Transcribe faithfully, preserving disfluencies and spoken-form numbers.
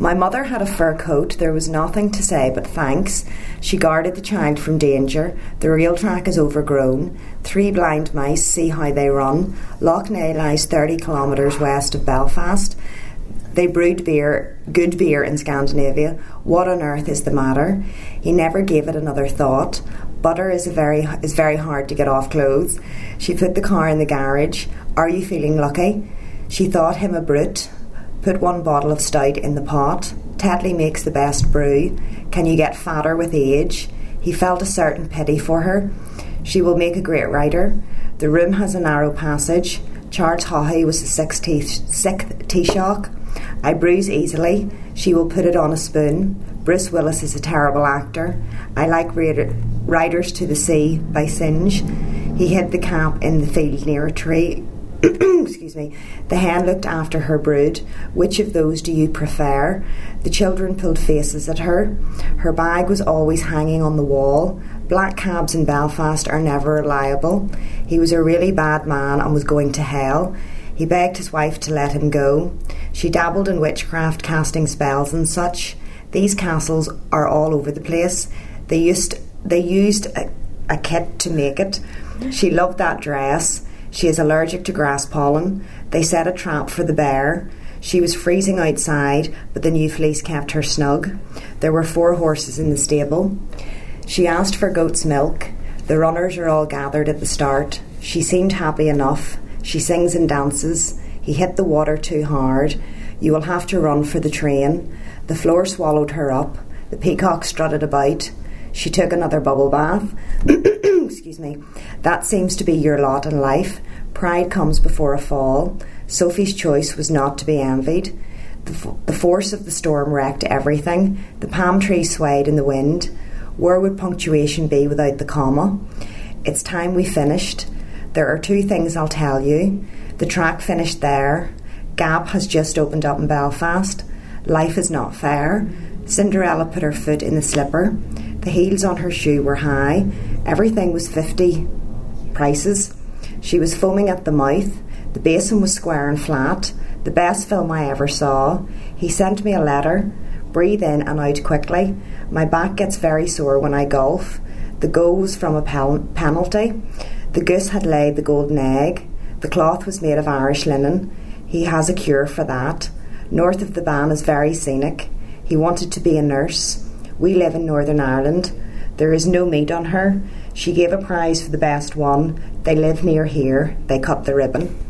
My mother had a fur coat. There was nothing to say but thanks. She guarded the child from danger. The rail track is overgrown. Three blind mice, see how they run. Lough Neagh lies thirty kilometres west of Belfast. They brewed beer, good beer in Scandinavia. What on earth is the matter? He never gave it another thought. Butter is a very is very hard to get off clothes. She put the car in the garage. Are you feeling lucky? She thought him a brute. Put one bottle of stout in the pot. Tetley makes the best brew. Can you get fatter with age? He felt a certain pity for her. She will make a great writer. The room has a narrow passage. Charles Haughey was the sixth Taoiseach. I bruise easily. She will put it on a spoon. Bruce Willis is a terrible actor. I like Riders to the Sea by Singe. He hid the cap in the field near a tree. Excuse me. The hen looked after her brood. Which of those do you prefer? The children pulled faces at her. Her bag was always hanging on the wall. Black cabs in Belfast are never reliable. He was a really bad man and was going to hell. He begged his wife to let him go. She dabbled in witchcraft, casting spells and such. These castles are all over the place. They used they used a, a kit to make it. She loved that dress. She is allergic to grass pollen. They set a trap for the bear. She was freezing outside, but the new fleece kept her snug. There were four horses in the stable. She asked for goat's milk. The runners are all gathered at the start. She seemed happy enough. She sings and dances. He hit the water too hard. You will have to run for the train. The floor swallowed her up. The peacock strutted about. She took another bubble bath. Excuse me. That seems to be your lot in life. Pride comes before a fall. Sophie's choice was not to be envied. The, f- the force of the storm wrecked everything. The palm tree swayed in the wind. Where would punctuation be without the comma? It's time we finished. There are two things I'll tell you. The track finished there. Gap has just opened up in Belfast. Life is not fair. Cinderella put her foot in the slipper. The heels on her shoe were high. Everything was fifty prices. She was foaming at the mouth. The basin was square and flat. The best film I ever saw. He sent me a letter. Breathe in and out quickly. My back gets very sore when I golf. The goal was from a pen- penalty. The goose had laid the golden egg. The cloth was made of Irish linen. He has a cure for that. North of the Ban is very scenic. He wanted to be a nurse. We live in Northern Ireland. There is no meat on her. She gave a prize for the best one. They live near here. They cut the ribbon.